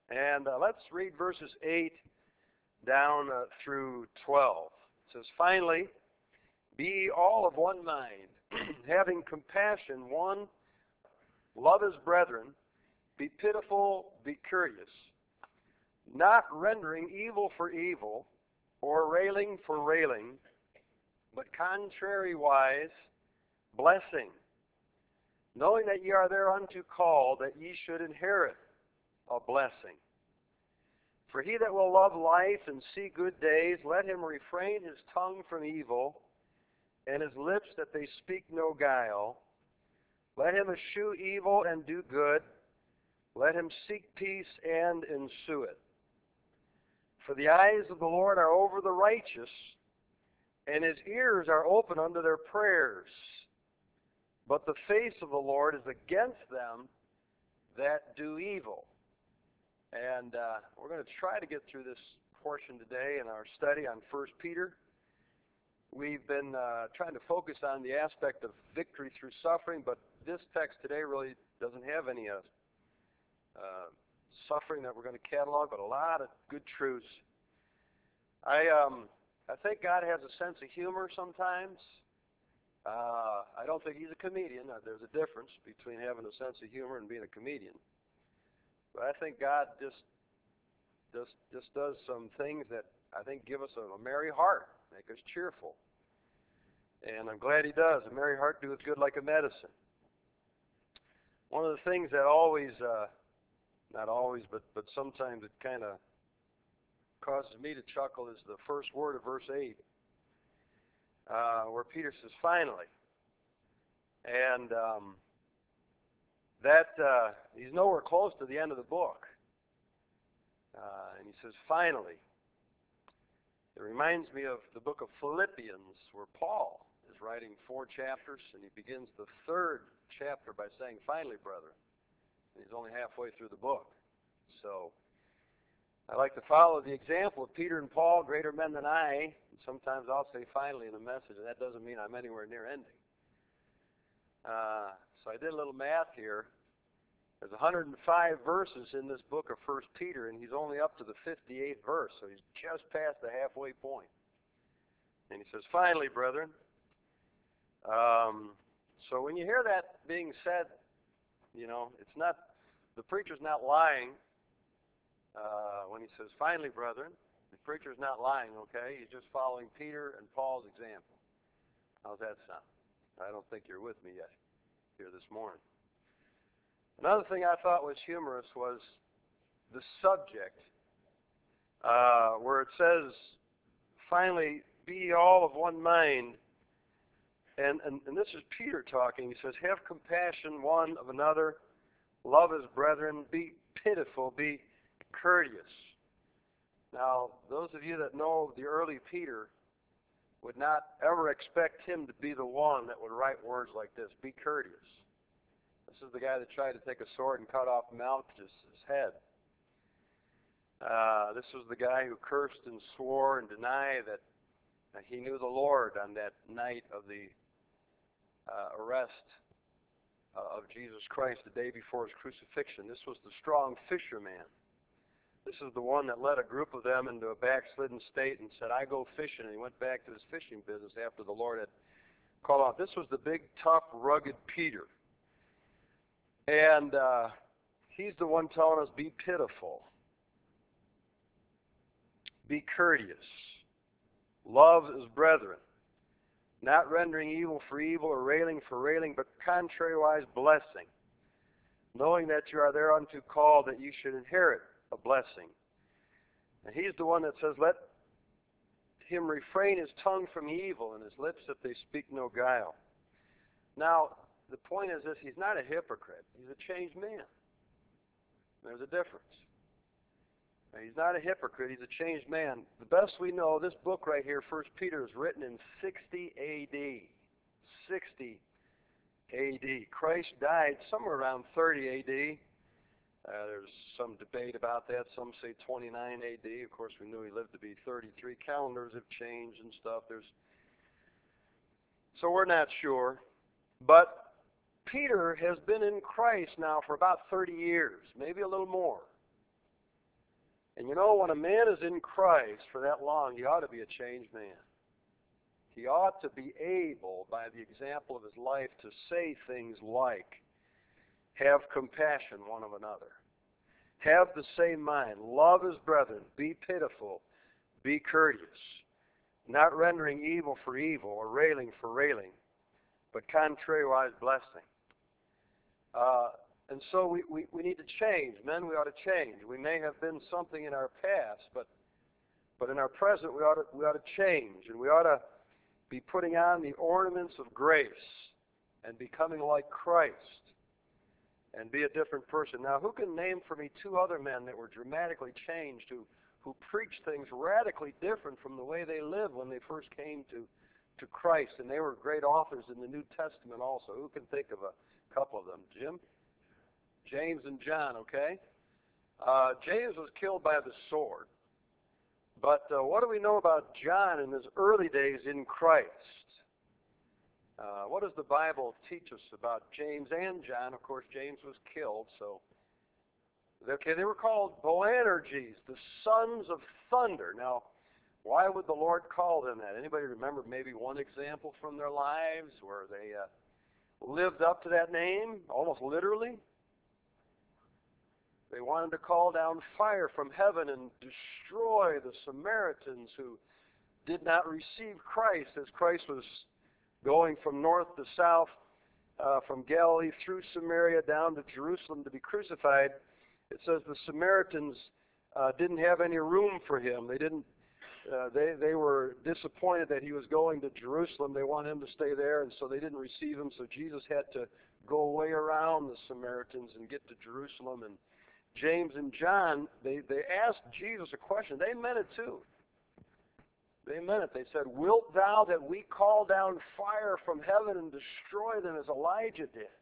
And let's read verses 8 down through 12. It says, "Finally, be ye all of one mind, having compassion one, love as brethren, be pitiful, be courteous, not rendering evil for evil, or railing for railing, but contrariwise blessing, knowing that ye are thereunto called, that ye should inherit a blessing. For he that will love life and see good days, let him refrain his tongue from evil, and his lips that they speak no guile. Let him eschew evil and do good. Let him seek peace and ensue it. For the eyes of the Lord are over the righteous, and his ears are open unto their prayers. But the face of the Lord is against them that do evil." And we're going to try to get through this portion today in our study on 1 Peter. We've been trying to focus on the aspect of victory through suffering, but this text today really doesn't have any suffering that we're going to catalog, but a lot of good truths. I think God has a sense of humor sometimes. I don't think he's a comedian. There's a difference between having a sense of humor and being a comedian. But I think God just does some things that I think give us a merry heart, make us cheerful. And I'm glad he does. A merry heart doeth good like a medicine. One of the things that always, not always, but sometimes it kind of causes me to chuckle is the first word of verse 8, where Peter says, "Finally." And he's nowhere close to the end of the book. And he says, "Finally." It reminds me of the book of Philippians, where Paul is writing 4 chapters, and he begins the 3rd chapter by saying, "Finally, brethren." And he's only halfway through the book. So I like to follow the example of Peter and Paul, greater men than I. And sometimes I'll say "finally" in a message, and that doesn't mean I'm anywhere near ending. So I did a little math here. There's 105 verses in this book of 1 Peter, and he's only up to the 58th verse, so he's just past the halfway point. And he says, "Finally, brethren." So when you hear that being said, you know, it's not, the preacher's not lying when he says, "Finally, brethren." The preacher's not lying, okay? He's just following Peter and Paul's example. How's that sound? I don't think you're with me yet here this morning. Another thing I thought was humorous was the subject, where it says, "Finally, be ye all of one mind." And this is Peter talking. He says, "Have compassion one of another, love as brethren, be pitiful, be courteous." Now, those of you that know the early Peter would not ever expect him to be the one that would write words like this, "Be courteous." This is the guy that tried to take a sword and cut off Malchus' head. This was the guy who cursed and swore and denied that he knew the Lord on that night of the arrest of Jesus Christ, the day before his crucifixion. This was the strong fisherman. This is the one that led a group of them into a backslidden state and said, "I go fishing," and he went back to his fishing business after the Lord had called out. This was the big, tough, rugged Peter. And he's the one telling us, be pitiful, be courteous, love as brethren, not rendering evil for evil or railing for railing, but contrariwise blessing, knowing that you are thereunto called, that you should inherit a blessing. And he's the one that says, let him refrain his tongue from evil and his lips that they speak no guile. Now, the point is this, he's not a hypocrite. He's a changed man. There's a difference. Now, he's not a hypocrite. He's a changed man. The best we know, this book right here, 1 Peter, is written in 60 A.D. 60 A.D. Christ died somewhere around 30 A.D. There's some debate about that. Some say 29 A.D. Of course, we knew he lived to be 33. Calendars have changed and stuff. So we're not sure. But Peter has been in Christ now for about 30 years, maybe a little more. And you know, when a man is in Christ for that long, he ought to be a changed man. He ought to be able, by the example of his life, to say things like, have compassion one of another. Have the same mind. Love his brethren. Be pitiful. Be courteous. Not rendering evil for evil or railing for railing, but contrariwise blessing. And so we need to change. Men, we ought to change. We may have been something in our past, but in our present we ought to change, and we ought to be putting on the ornaments of grace and becoming like Christ and be a different person. Now, who can name for me two other men that were dramatically changed, who preached things radically different from the way they lived when they first came to Christ? And they were great authors in the New Testament also. Who can think of a couple of them? Jim? James and John, okay? James was killed by the sword. But what do we know about John in his early days in Christ? What does the Bible teach us about James and John? Of course, James was killed, so... Okay, they were called Boanerges, the sons of thunder. Now, why would the Lord call them that? Anybody remember maybe one example from their lives where they lived up to that name, almost literally? They wanted to call down fire from heaven and destroy the Samaritans who did not receive Christ as Christ was going from north to south, from Galilee through Samaria down to Jerusalem to be crucified. It says the Samaritans didn't have any room for him. They were disappointed that he was going to Jerusalem. They wanted him to stay there, and so they didn't receive him. So Jesus had to go way around the Samaritans and get to Jerusalem. And James and John, they asked Jesus a question. They meant it too. They meant it. They said, "Wilt thou that we call down fire from heaven and destroy them as Elijah did?"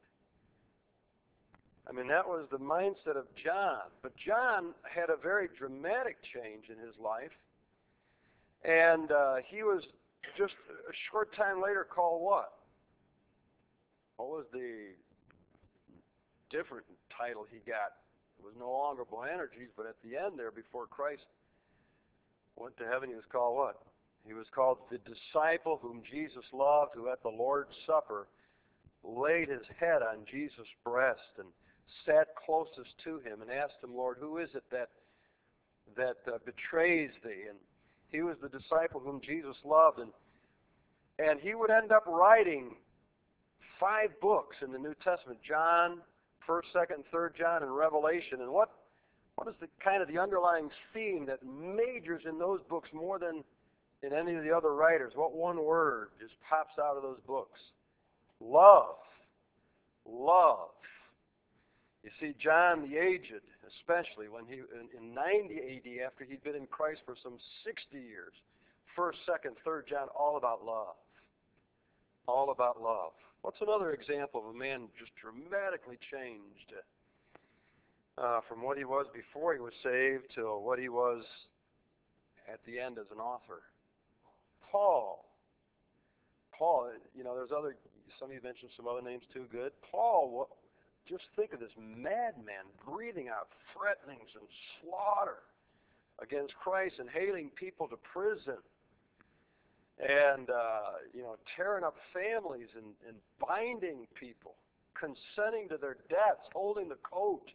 I mean, that was the mindset of John. But John had a very dramatic change in his life. And he was just a short time later called what? What was the different title he got? It was no longer Boanerges, but at the end there, before Christ went to heaven, he was called what? He was called the disciple whom Jesus loved, who at the Lord's Supper laid his head on Jesus' breast and sat closest to him and asked him, "Lord, who is it that betrays thee?" And he was the disciple whom Jesus loved, and he would end up writing 5 books in the New Testament: John, 1st, 2nd, 3rd John, and Revelation. And what is the kind of the underlying theme that majors in those books more than in any of the other writers? What one word just pops out of those books? Love. Love. You see, John the Aged, especially when he in 90 A.D., after he'd been in Christ for some 60 years, 1st, 2nd, 3rd John, all about love. All about love. What's another example of a man just dramatically changed from what he was before he was saved to what he was at the end as an author? Paul. Paul, you know, some of you mentioned some other names too. Good. Paul, just think of this madman breathing out threatenings and slaughter against Christ and hailing people to prison. And, tearing up families and binding people, consenting to their deaths, holding the coats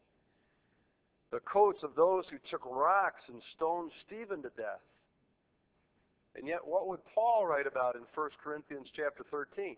of those who took rocks and stoned Stephen to death. And yet, what would Paul write about in 1 Corinthians chapter 13?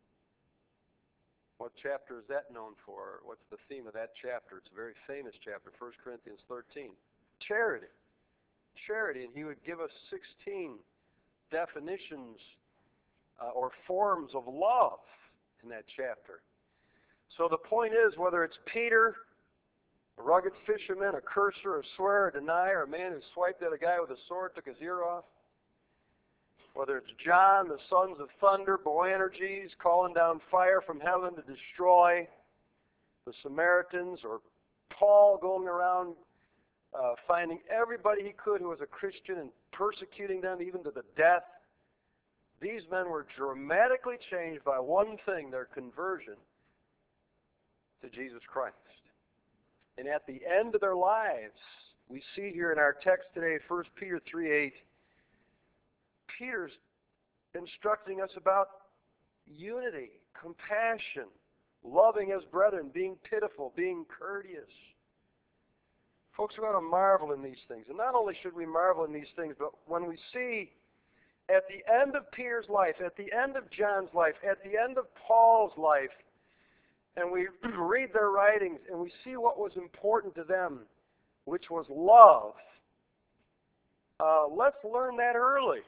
What chapter is that known for? What's the theme of that chapter? It's a very famous chapter, 1 Corinthians 13. Charity. Charity. And he would give us 16 definitions or forms of love in that chapter. So the point is, whether it's Peter, a rugged fisherman, a curser, a swearer, a denier, a man who swiped at a guy with a sword, took his ear off, whether it's John, the sons of thunder, Boanerges, calling down fire from heaven to destroy the Samaritans, or Paul going around finding everybody he could who was a Christian and persecuting them even to the death, these men were dramatically changed by one thing: their conversion to Jesus Christ. And at the end of their lives, we see here in our text today, 1 Peter 3:8, Peter's instructing us about unity, compassion, loving as brethren, being pitiful, being courteous. Folks, we ought to marvel in these things. And not only should we marvel in these things, but when we see at the end of Peter's life, at the end of John's life, at the end of Paul's life, and we read their writings and we see what was important to them, which was love, let's learn that early.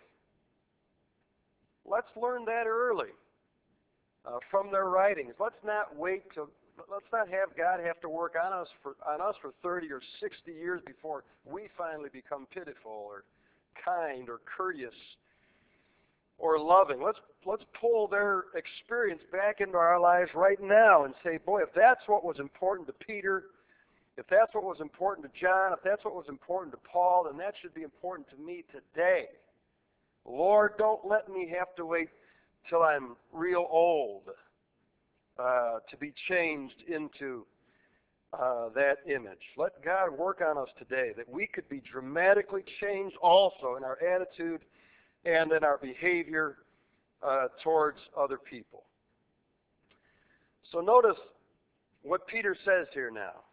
Let's learn that early from their writings. Let's not have God have to work on us for 30 or 60 years before we finally become pitiful or kind or courteous or loving. Let's pull their experience back into our lives right now and say, boy, if that's what was important to Peter, if that's what was important to John, if that's what was important to Paul, then that should be important to me today. Lord, don't let me have to wait till I'm real old to be changed into that image. Let God work on us today that we could be dramatically changed also in our attitude and in our behavior towards other people. So notice what Peter says here now.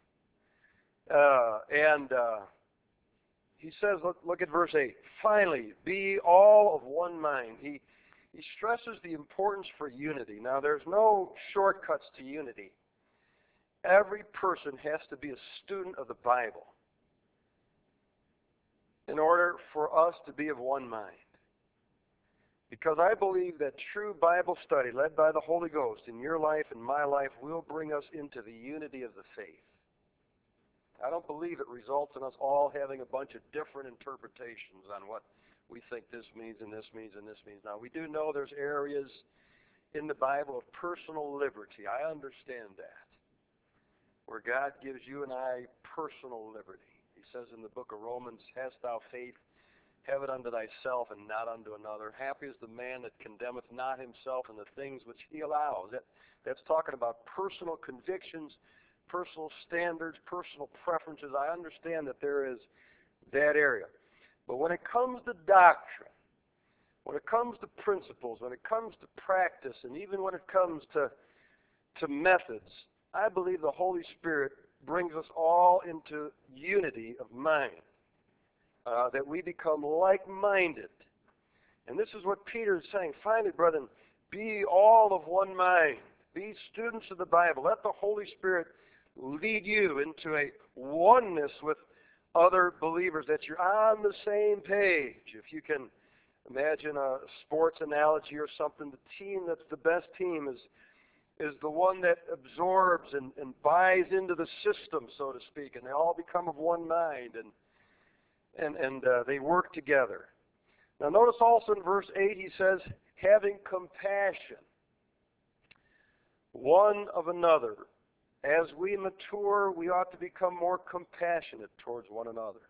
He says, look at verse 8, finally, be all of one mind. He stresses the importance for unity. Now, there's no shortcuts to unity. Every person has to be a student of the Bible in order for us to be of one mind. Because I believe that true Bible study led by the Holy Ghost in your life and my life will bring us into the unity of the faith. I don't believe it results in us all having a bunch of different interpretations on what we think this means and this means and this means. Now, we do know there's areas in the Bible of personal liberty. I understand that, where God gives you and I personal liberty. He says in the book of Romans, hast thou faith, have it unto thyself and not unto another. Happy is the man that condemneth not himself in the things which he allows. That's talking about personal convictions, personal standards, personal preferences. I understand that there is that area. But when it comes to doctrine, when it comes to principles, when it comes to practice, and even when it comes to methods, I believe the Holy Spirit brings us all into unity of mind, that we become like-minded. And this is what Peter is saying. Finally, brethren, be all of one mind. Be students of the Bible. Let the Holy Spirit lead you into a oneness with other believers, that you're on the same page. If you can imagine a sports analogy or something, the team that's the best team is the one that absorbs and buys into the system, so to speak, and they all become of one mind, and they work together. Now notice also in verse 8 he says, having compassion one of another. As we mature, we ought to become more compassionate towards one another.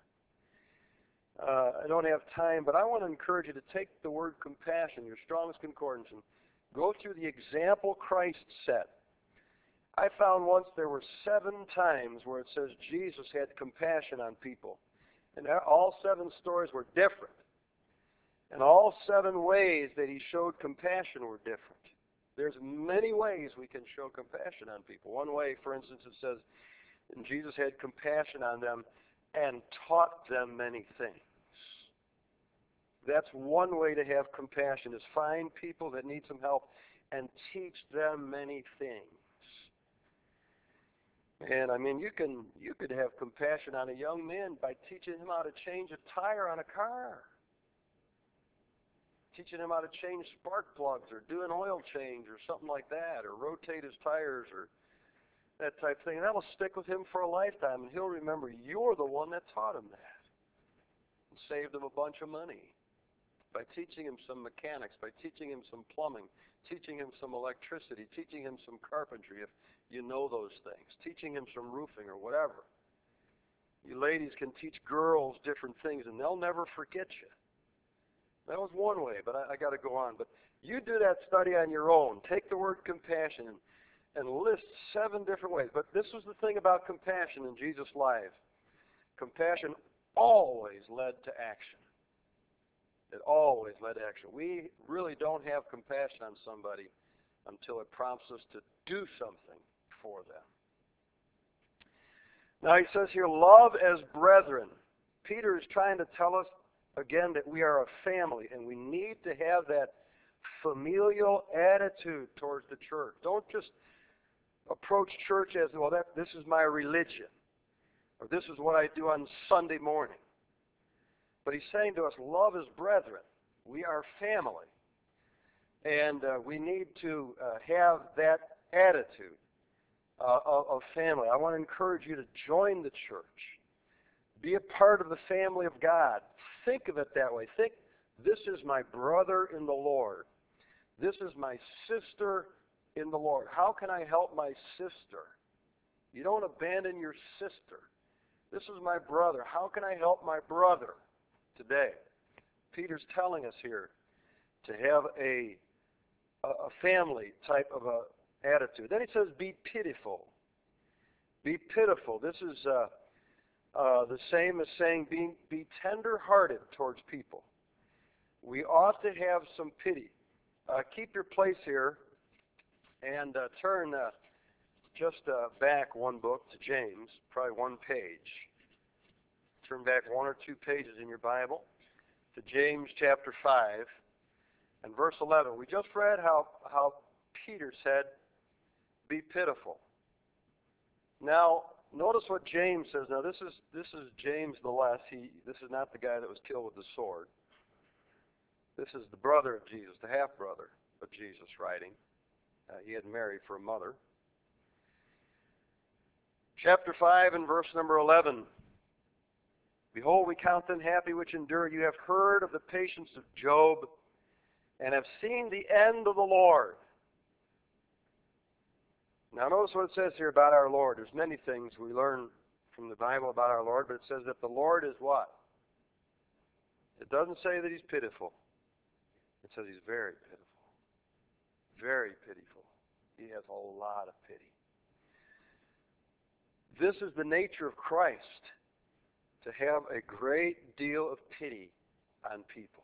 I don't have time, but I want to encourage you to take the word compassion, your Strong's Concordance, and go through the example Christ set. I found once there were 7 times where it says Jesus had compassion on people. And all 7 stories were different. And all 7 ways that he showed compassion were different. There's many ways we can show compassion on people. One way, for instance, it says, and Jesus had compassion on them and taught them many things. That's one way to have compassion, is find people that need some help and teach them many things. And I mean, you could have compassion on a young man by teaching him how to change a tire on a car. Teaching him how to change spark plugs or do an oil change or something like that, or rotate his tires or that type of thing. And that will stick with him for a lifetime, and he'll remember you're the one that taught him that and saved him a bunch of money by teaching him some mechanics, by teaching him some plumbing, teaching him some electricity, teaching him some carpentry, if you know those things, teaching him some roofing or whatever. You ladies can teach girls different things, and they'll never forget you. That was one way, but I got to go on. But you do that study on your own. Take the word compassion and list 7 different ways. But this was the thing about compassion in Jesus' life. Compassion always led to action. It always led to action. We really don't have compassion on somebody until it prompts us to do something for them. Now he says here, love as brethren. Peter is trying to tell us again that we are a family, and we need to have that familial attitude towards the church. Don't just approach church as, well, this is my religion, or this is what I do on Sunday morning. But he's saying to us, love as brethren. We are family. And we need to have that attitude of family. I want to encourage you to join the church. Be a part of the family of God. Think of it that way. Think, this is my brother in the Lord. This is my sister in the Lord. How can I help my sister? You don't abandon your sister. This is my brother. How can I help my brother today? Peter's telling us here to have a family type of a attitude. Then he says, be pitiful. Be pitiful. This is the same as saying be tender-hearted towards people. We ought to have some pity. Keep your place here and turn just back one book to James, probably one page. Turn back one or two pages in your Bible to James chapter 5 and verse 11. We just read how Peter said, be pitiful. Now, notice what James says. Now, this is James the Less. This is not the guy that was killed with the sword. This is the brother of Jesus, the half-brother of Jesus writing. He had Mary for a mother. Chapter 5 and verse number 11. Behold, we count them happy which endure. You have heard of the patience of Job and have seen the end of the Lord. Now notice what it says here about our Lord. There's many things we learn from the Bible about our Lord, but it says that the Lord is what? It doesn't say that he's pitiful. It says he's very pitiful. Very pitiful. He has a lot of pity. This is the nature of Christ, to have a great deal of pity on people.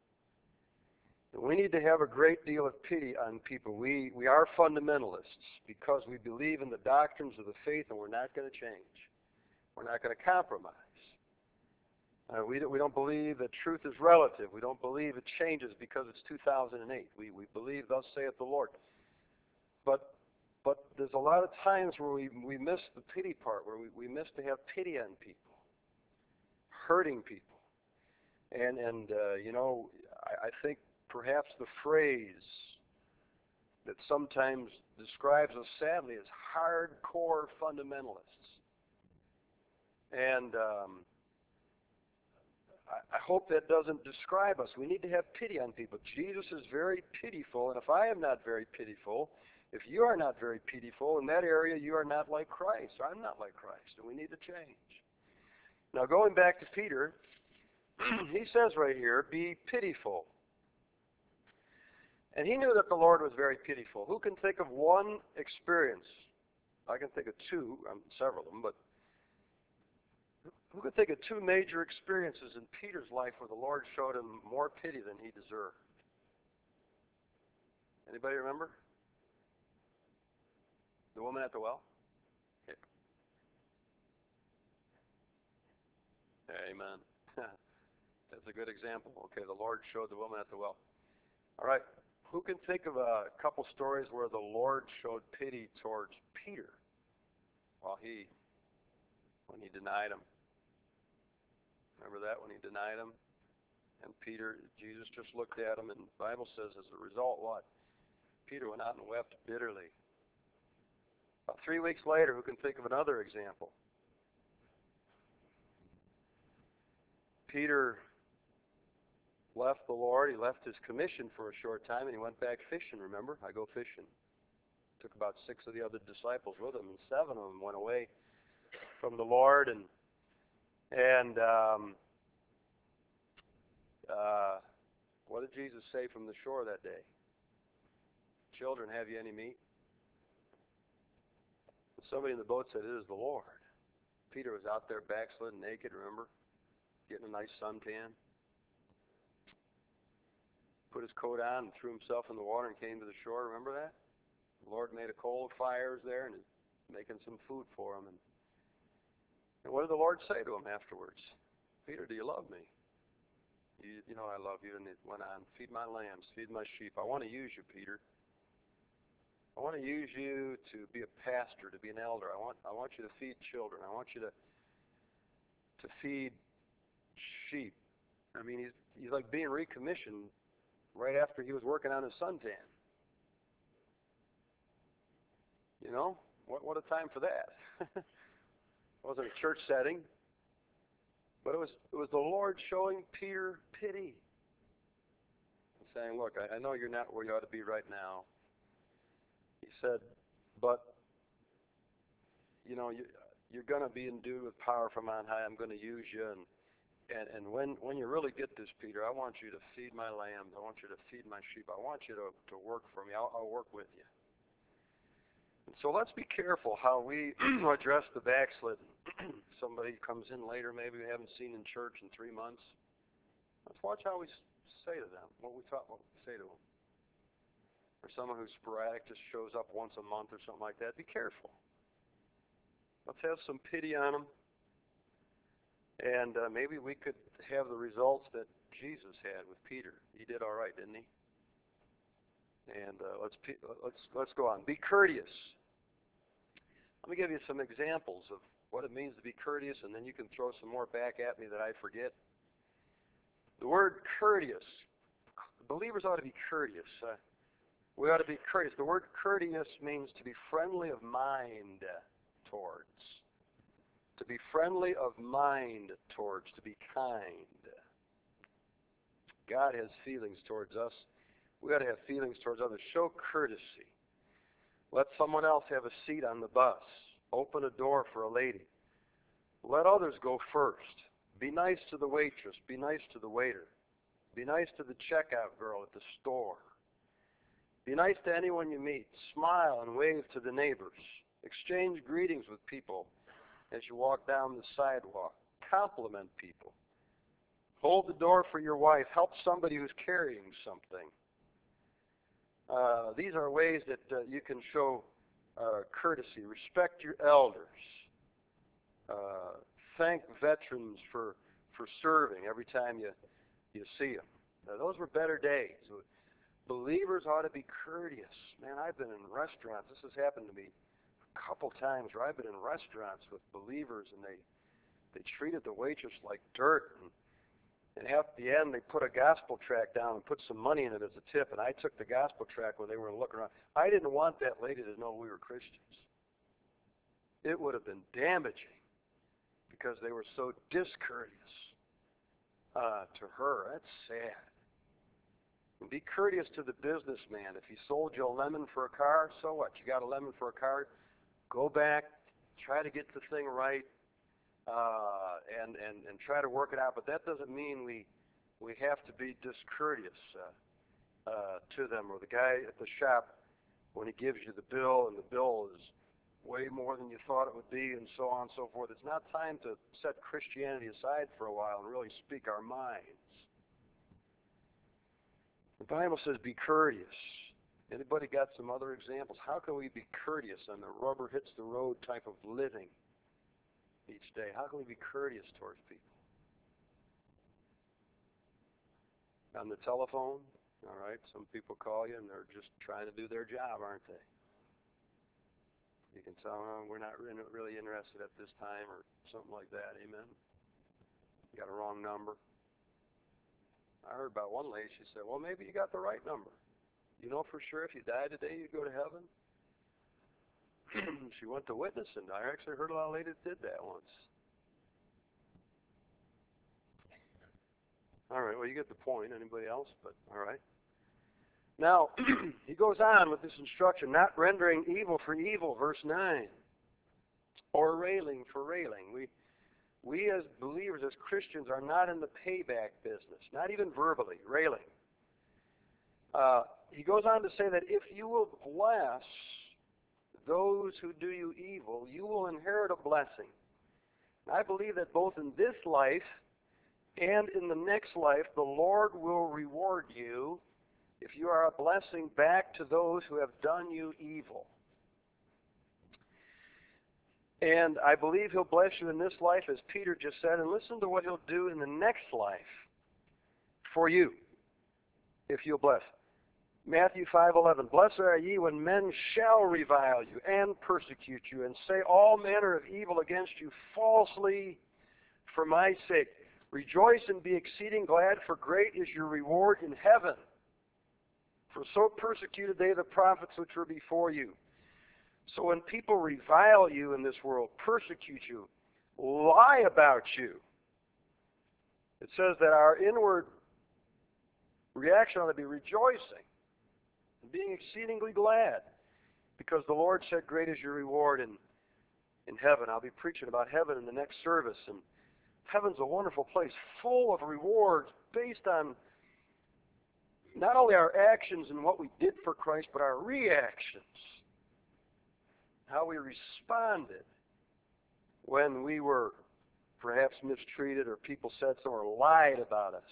We need to have a great deal of pity on people. We are fundamentalists because we believe in the doctrines of the faith, and we're not going to change. We're not going to compromise. We don't believe that truth is relative. We don't believe it changes because it's 2008. We believe, thus saith the Lord. But there's a lot of times where we miss the pity part, where we miss to have pity on people, hurting people. And I think perhaps the phrase that sometimes describes us sadly is hardcore fundamentalists. And I hope that doesn't describe us. We need to have pity on people. Jesus is very pitiful, and if I am not very pitiful, if you are not very pitiful in that area, you are not like Christ. I'm not like Christ, and we need to change. Now, going back to Peter, he says right here, be pitiful. And he knew that the Lord was very pitiful. Who can think of one experience? I can think of two, several of them, but who can think of two major experiences in Peter's life where the Lord showed him more pity than he deserved? Anybody remember? The woman at the well? Okay. Amen. That's a good example. Okay, the Lord showed the woman at the well. All right. Who can think of a couple stories where the Lord showed pity towards Peter when he denied him? Remember that, when he denied him? And Jesus just looked at him, and the Bible says as a result what? Peter went out and wept bitterly. About 3 weeks later, who can think of another example? Peter left the Lord. He left his commission for a short time, and he went back fishing, remember? I go fishing. Took about 6 of the other disciples with him, and 7 of them went away from the Lord. And what did Jesus say from the shore that day? Children, have you any meat? Somebody in the boat said, it is the Lord. Peter was out there backslidden, naked, remember? getting a nice suntan. Put his coat on and threw himself in the water and came to the shore. Remember that? The Lord made a coal of fires there and is making some food for him. And what did the Lord say to him afterwards? Peter, do you love me? You know I love you. And it went on, feed my lambs, feed my sheep. I want to use you, Peter. I want to use you to be a pastor, to be an elder. I want you to feed children. I want you to feed sheep. I mean, he's like being recommissioned right after he was working on his suntan. You know, what a time for that. It wasn't a church setting, but it was the Lord showing Peter pity, and saying, "Look, I know you're not where you ought to be right now." He said, "But you know, you're going to be endued with power from on high. I'm going to use you, and when you really get this, Peter, I want you to feed my lambs. I want you to feed my sheep. I want you to work for me. I'll work with you." And so let's be careful how we address the backslidden. Somebody comes in later, maybe we haven't seen in church in 3 months. Let's watch how we say to them, what we say to them. Or someone who's sporadic, just shows up once a month or something like that. Be careful. Let's have some pity on them. And maybe we could have the results that Jesus had with Peter. He did all right, didn't he? And let's go on. Be courteous. Let me give you some examples of what it means to be courteous, and then you can throw some more back at me that I forget. The word courteous. Believers ought to be courteous. We ought to be courteous. The word courteous means to be friendly of mind towards. To be friendly of mind towards. To be kind. God has feelings towards us. We ought to have feelings towards others. Show courtesy. Let someone else have a seat on the bus. Open a door for a lady. Let others go first. Be nice to the waitress. Be nice to the waiter. Be nice to the checkout girl at the store. Be nice to anyone you meet. Smile and wave to the neighbors. Exchange greetings with people as you walk down the sidewalk. Compliment people. Hold the door for your wife. Help somebody who's carrying something. These are ways that you can show courtesy. Respect your elders. Thank veterans for serving every time you see them. Those were better days. Believers ought to be courteous. Man, I've been in restaurants. This has happened to me a couple times where I've been in restaurants with believers, and they treated the waitress like dirt. And at the end, they put a gospel tract down and put some money in it as a tip, and I took the gospel tract when they were looking around. I didn't want that lady to know we were Christians. It would have been damaging because they were so discourteous to her. That's sad. And be courteous to the businessman. If he sold you a lemon for a car, so what? You got a lemon for a car? Go back, try to get the thing right, and try to work it out. But that doesn't mean we have to be discourteous to them. Or the guy at the shop, when he gives you the bill, and the bill is way more than you thought it would be, and so on and so forth. It's not time to set Christianity aside for a while and really speak our minds. The Bible says be courteous. Anybody got some other examples? How can we be courteous on the rubber hits the road type of living each day? How can we be courteous towards people? On the telephone, all right, some people call you and they're just trying to do their job, aren't they? You can tell them, we're not really interested at this time, or something like that, amen? You got a wrong number. I heard about one lady, she said, well, maybe you got the right number. You know for sure if you died today, you'd go to heaven? She went to witnessing. I actually heard a lot of ladies did that once. All right, well, you get the point. Anybody else? But all right. Now, he goes on with this instruction, not rendering evil for evil, verse 9, or railing for railing. We as believers, as Christians, are not in the payback business, not even verbally, railing. He goes on to say that if you will bless those who do you evil, you will inherit a blessing. And I believe that both in this life And in the next life, the Lord will reward you if you are a blessing back to those who have done you evil. And I believe He'll bless you in this life, as Peter just said, and listen to what He'll do in the next life for you, if you'll bless. Matthew 5:11, Blessed are ye when men shall revile you and persecute you and say all manner of evil against you falsely for my sake. Rejoice and be exceeding glad, for great is your reward in heaven. For so persecuted they the prophets which were before you. So when people revile you in this world, persecute you, lie about you, it says that our inward reaction ought to be rejoicing and being exceedingly glad, because the Lord said, great is your reward in heaven. I'll be preaching about heaven in the next service, and heaven's a wonderful place full of rewards based on not only our actions and what we did for Christ, but our reactions, how we responded when we were perhaps mistreated or people said something or lied about us.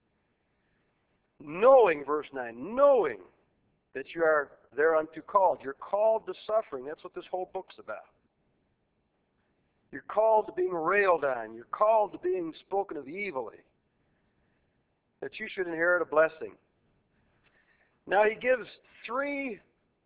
Knowing, verse 9, knowing that you are thereunto called. You're called to suffering. That's what this whole book's about. You're called to being railed on. You're called to being spoken of evilly. That you should inherit a blessing. Now he gives 3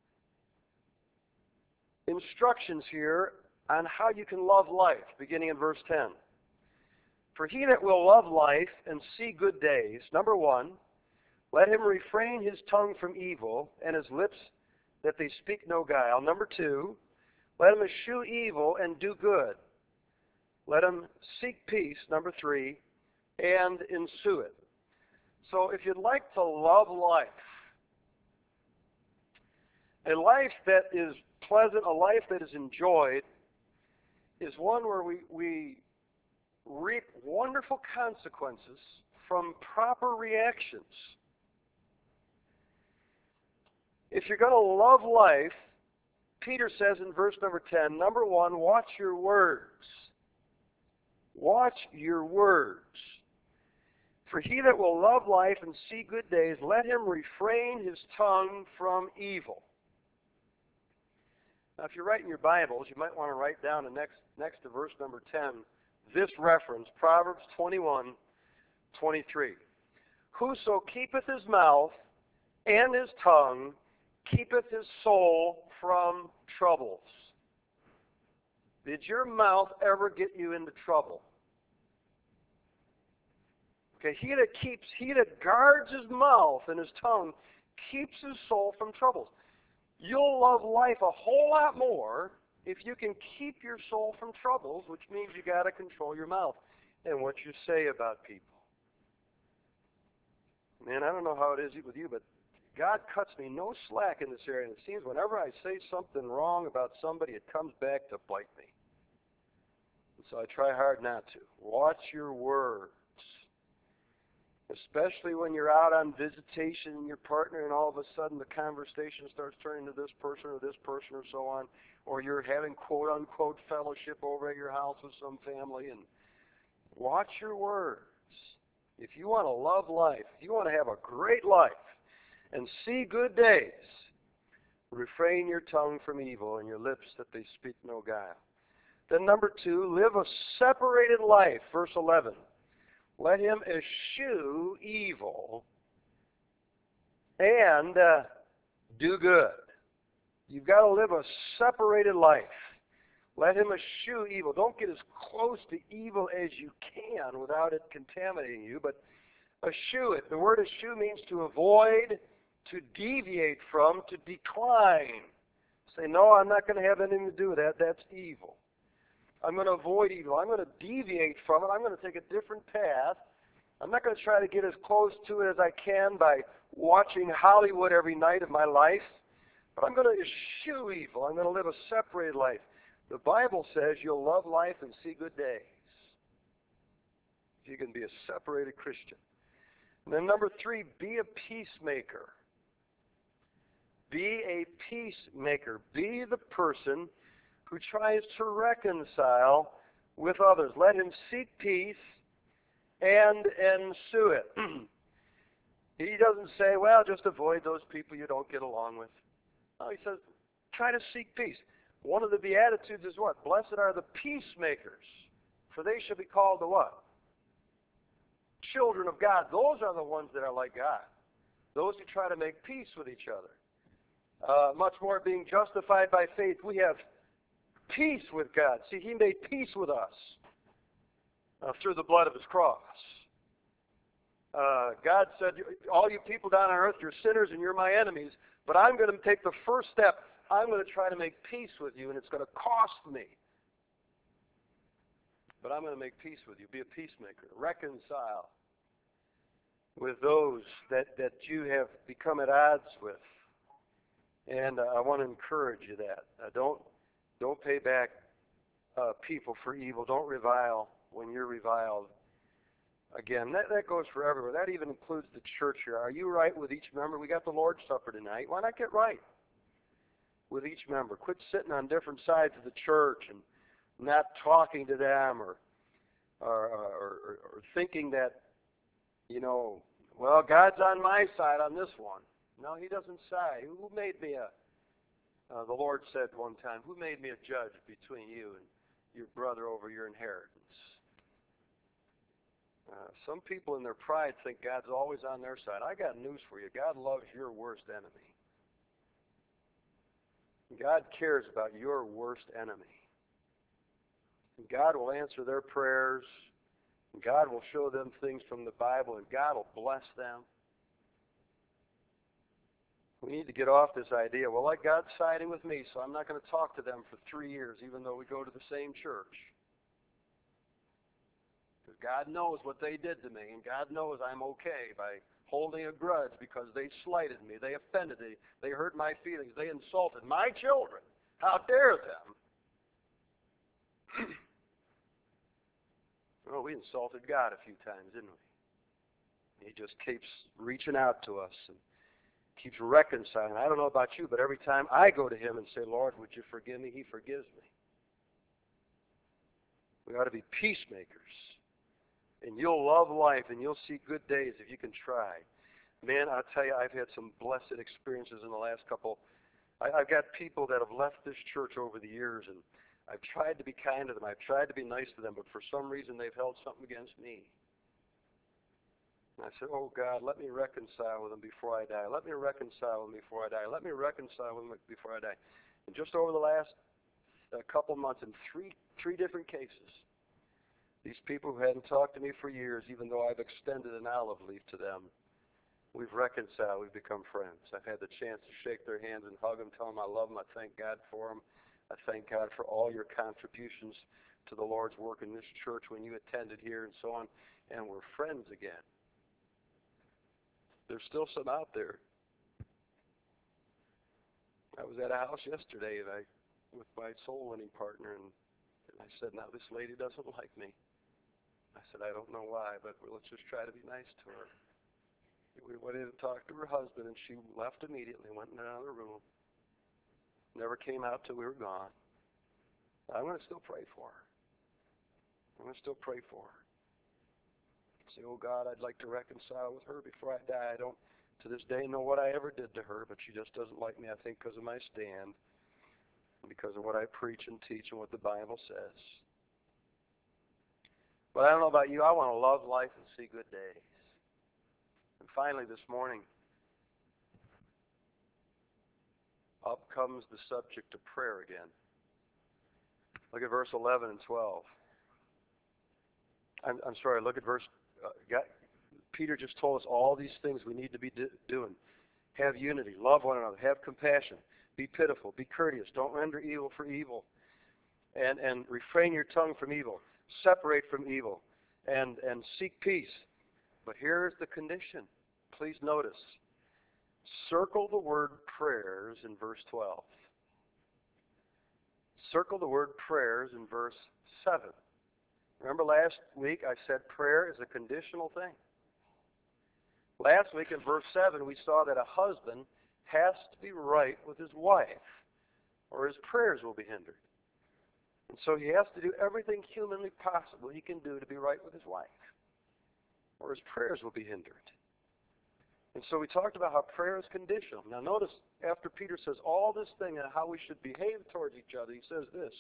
instructions here on how you can love life, beginning in verse 10. For he that will love life and see good days, number 1, let him refrain his tongue from evil and his lips that they speak no guile. Number 2, let him eschew evil and do good. Let him seek peace, number 3, and ensue it. So if you'd like to love life, a life that is pleasant, a life that is enjoyed, is one where we reap wonderful consequences from proper reactions. If you're going to love life, Peter says in verse number 10, number 1, watch your words. Watch your words. For he that will love life and see good days, let him refrain his tongue from evil. Now, if you're writing your Bibles, you might want to write down next to verse number 10, this reference, Proverbs 21:23. Whoso keepeth his mouth and his tongue keepeth his soul from troubles. Did your mouth ever get you into trouble? Okay, he that guards his mouth and his tongue keeps his soul from troubles. You'll love life a whole lot more if you can keep your soul from troubles, which means you got to control your mouth and what you say about people. Man, I don't know how it is with you, but God cuts me no slack in this area, and it seems whenever I say something wrong about somebody, it comes back to bite me. And so I try hard not to. Watch your words. Especially when you're out on visitation and your partner, and all of a sudden the conversation starts turning to this person or so on, or you're having quote-unquote fellowship over at your house with some family, and watch your words. If you want to love life, if you want to have a great life and see good days, refrain your tongue from evil and your lips that they speak no guile. Then number 2, live a separated life, verse 11. Let him eschew evil and do good. You've got to live a separated life. Let him eschew evil. Don't get as close to evil as you can without it contaminating you, but eschew it. The word eschew means to avoid, to deviate from, to decline. Say, no, I'm not going to have anything to do with that. That's evil. I'm going to avoid evil. I'm going to deviate from it. I'm going to take a different path. I'm not going to try to get as close to it as I can by watching Hollywood every night of my life. But I'm going to eschew evil. I'm going to live a separated life. The Bible says you'll love life and see good days. You can be a separated Christian. And then number 3, be a peacemaker. Be a peacemaker. Be the person who tries to reconcile with others. Let him seek peace and ensue it. He doesn't say, well, just avoid those people you don't get along with. No, he says, try to seek peace. One of the Beatitudes is what? Blessed are the peacemakers, for they shall be called the what? Children of God. Those are the ones that are like God. Those who try to make peace with each other. Much more being justified by faith. We have peace with God. See, He made peace with us through the blood of His cross. God said, all you people down on earth, you're sinners and you're my enemies, but I'm going to take the first step. I'm going to try to make peace with you, and it's going to cost me. But I'm going to make peace with you. Be a peacemaker. Reconcile with those that you have become at odds with. And I want to encourage you that. Don't pay back people for evil. Don't revile when you're reviled. Again, that goes for everywhere. That even includes the church here. Are you right with each member? We got the Lord's Supper tonight. Why not get right with each member? Quit sitting on different sides of the church and not talking to them or thinking that, well, God's on my side on this one. No, He doesn't side. Who made me the Lord said one time, who made me a judge between you and your brother over your inheritance? Some people in their pride think God's always on their side. I got news for you. God loves your worst enemy. God cares about your worst enemy. And God will answer their prayers. And God will show them things from the Bible, and God will bless them. We need to get off this idea, well, like God's siding with me, so I'm not going to talk to them for 3 years, even though we go to the same church. Because God knows what they did to me, and God knows I'm okay by holding a grudge because they slighted me, they offended me, they hurt my feelings, they insulted my children. How dare them? Well, we insulted God a few times, didn't we? He just keeps reaching out to us and keeps reconciling. I don't know about you, but every time I go to Him and say, Lord, would you forgive me? He forgives me. We ought to be peacemakers. And you'll love life and you'll see good days if you can try. Man, I'll tell you, I've had some blessed experiences in the last couple. I've got people that have left this church over the years, and I've tried to be kind to them. I've tried to be nice to them, but for some reason they've held something against me. And I said, oh, God, let me reconcile with them before I die. Let me reconcile with them before I die. Let me reconcile with them before I die. And just over the last couple months, in three different cases, these people who hadn't talked to me for years, even though I've extended an olive leaf to them, we've reconciled, we've become friends. I've had the chance to shake their hands and hug them, tell them I love them, I thank God for them. I thank God for all your contributions to the Lord's work in this church when you attended here and so on, and we're friends again. There's still some out there. I was at a house yesterday with my soul-winning partner, and I said, now this lady doesn't like me. I said, I don't know why, but let's just try to be nice to her. We went in to talk to her husband, and she left immediately, went in another room. Never came out till we were gone. I'm going to still pray for her. I'm going to still pray for her. Say, oh God, I'd like to reconcile with her before I die. I don't, to this day, know what I ever did to her, but she just doesn't like me, I think, because of my stand, because of what I preach and teach and what the Bible says. But I don't know about you. I want to love life and see good days. And finally this morning, up comes the subject of prayer again. Look at verse 11 and 12. I'm sorry, look at verse... Peter just told us all these things we need to be doing. Have unity, love one another, have compassion, be pitiful, be courteous, don't render evil for evil, and refrain your tongue from evil. Separate from evil and seek peace. But here's the condition. Please notice. Circle the word prayers in verse 12. Circle the word prayers in verse 7. Remember last week I said prayer is a conditional thing. Last week in verse 7 we saw that a husband has to be right with his wife or his prayers will be hindered. And so he has to do everything humanly possible he can do to be right with his wife. or his prayers will be hindered. And so we talked about how prayer is conditional. Now notice, after Peter says all this thing and how we should behave towards each other, he says this.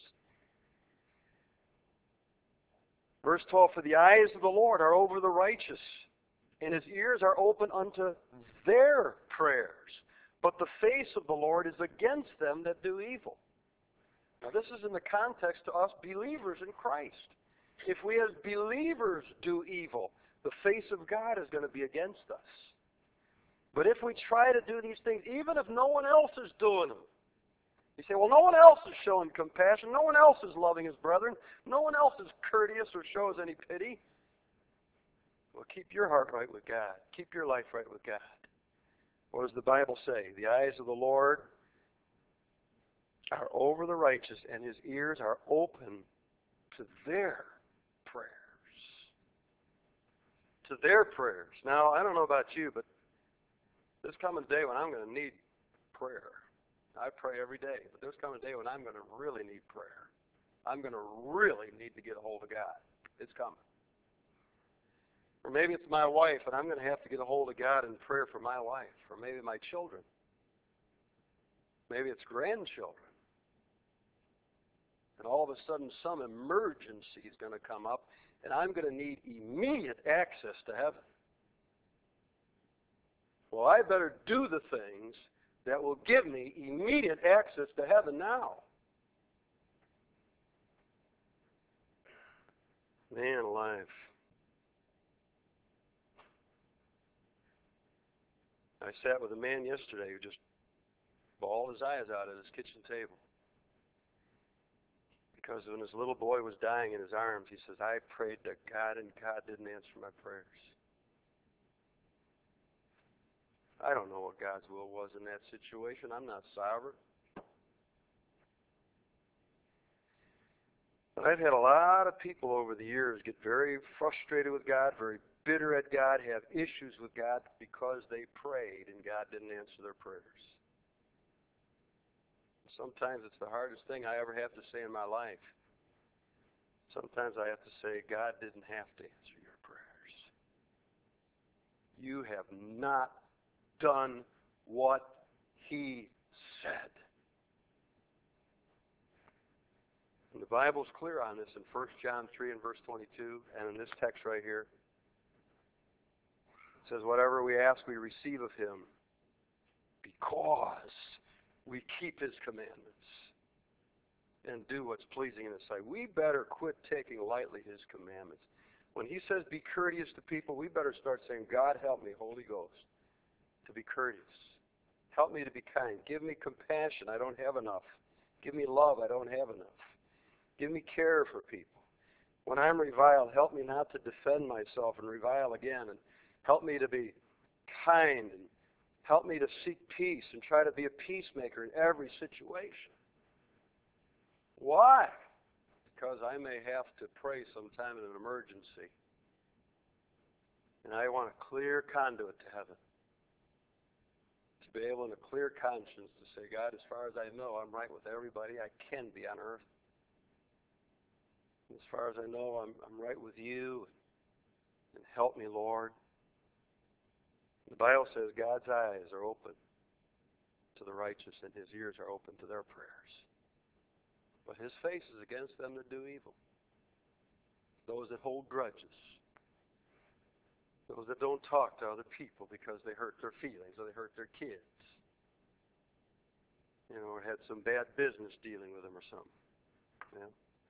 Verse 12, for the eyes of the Lord are over the righteous, and his ears are open unto their prayers. But the face of the Lord is against them that do evil. Now this is in the context to us believers in Christ. If we as believers do evil, the face of God is going to be against us. But if we try to do these things, even if no one else is doing them, you say, well, no one else is showing compassion. No one else is loving his brethren. No one else is courteous or shows any pity. Well, keep your heart right with God. Keep your life right with God. What does the Bible say? The eyes of the Lord are over the righteous, and his ears are open to their prayers. To their prayers. Now, I don't know about you, but there's coming a day when I'm going to need prayer. I pray every day, but there's coming a day when I'm going to really need prayer. I'm going to really need to get a hold of God. It's coming. Or maybe it's my wife, and I'm going to have to get a hold of God in prayer for my wife. Or maybe my children. Maybe it's grandchildren. And all of a sudden some emergency is going to come up, and I'm going to need immediate access to heaven. Well, I better do the things that will give me immediate access to heaven now. Man alive. I sat with a man yesterday who just bawled his eyes out at his kitchen table. Because when his little boy was dying in his arms, he says, I prayed to God and God didn't answer my prayers. I don't know what God's will was in that situation. I'm not sovereign. But I've had a lot of people over the years get very frustrated with God, very bitter at God, have issues with God because they prayed and God didn't answer their prayers. Sometimes it's the hardest thing I ever have to say in my life. Sometimes I have to say, God didn't have to answer your prayers. You have not done what he said. And the Bible's clear on this in 1 John 3 and verse 22, and in this text right here. It says, whatever we ask, we receive of him because we keep his commandments and do what's pleasing in his sight. We better quit taking lightly his commandments. When he says be courteous to people, we better start saying, God help me, Holy Ghost, to be courteous. Help me to be kind. Give me compassion. I don't have enough. Give me love. I don't have enough. Give me care for people. When I'm reviled, help me not to defend myself and revile again. And help me to be kind. And help me to seek peace and try to be a peacemaker in every situation. Why? Because I may have to pray sometime in an emergency. And I want a clear conduit to heaven. To be able in a clear conscience to say, God, as far as I know, I'm right with everybody I can be on earth. As far as I know, I'm right with you. And help me, Lord. The Bible says God's eyes are open to the righteous and his ears are open to their prayers. But his face is against them that do evil. Those that hold grudges. Those that don't talk to other people because they hurt their feelings or they hurt their kids. You know, or had some bad business dealing with them or something. Yeah.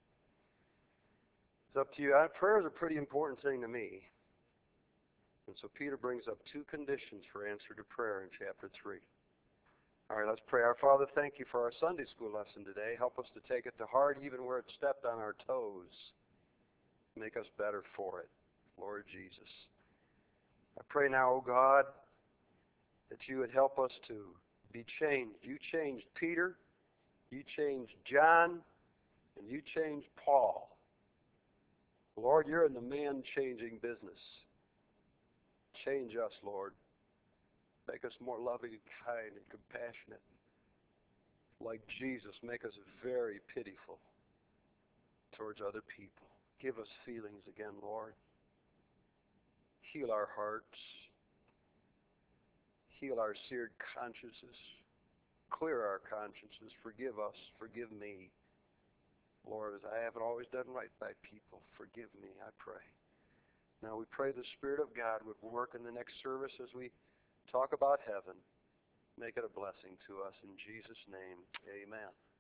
It's up to you. Prayer is a pretty important thing to me. And so Peter brings up two conditions for answer to prayer in chapter 3. All right, let's pray. Our Father, thank you for our Sunday school lesson today. Help us to take it to heart even where it stepped on our toes. Make us better for it, Lord Jesus. I pray now, O God, that you would help us to be changed. You changed Peter, you changed John, and you changed Paul. Lord, you're in the man-changing business. Change us, Lord. Make us more loving and kind and compassionate. Like Jesus, make us very pitiful towards other people. Give us feelings again, Lord. Heal our hearts. Heal our seared consciences. Clear our consciences. Forgive us. Forgive me. Lord, as I haven't always done right by people, forgive me, I pray. Now we pray the Spirit of God would work in the next service as we talk about heaven. Make it a blessing to us. In Jesus' name, amen.